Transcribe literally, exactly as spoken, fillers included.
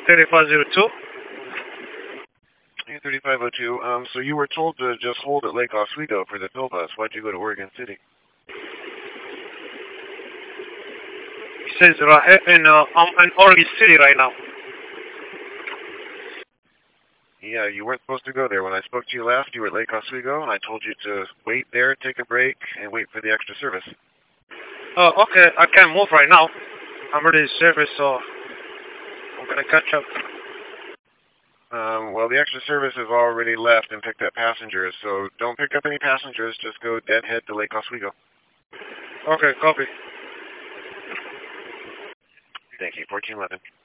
thirty-five oh two. Hey, thirty-five oh two. Um, so you were told to just hold at Lake Oswego for the pill bus. Why'd you go to Oregon City? He says right in uh, I'm in Oregon City right now. Yeah, you weren't supposed to go there. When I spoke to you last, you were at Lake Oswego, and I told you to wait there, take a break, and wait for the extra service. Oh, okay. I can't move right now. I'm ready to service, so I'm gonna catch up. Um, well, the extra service has already left and picked up passengers, so don't pick up any passengers. Just go deadhead to Lake Oswego. Okay, copy. Thank you. fourteen eleven.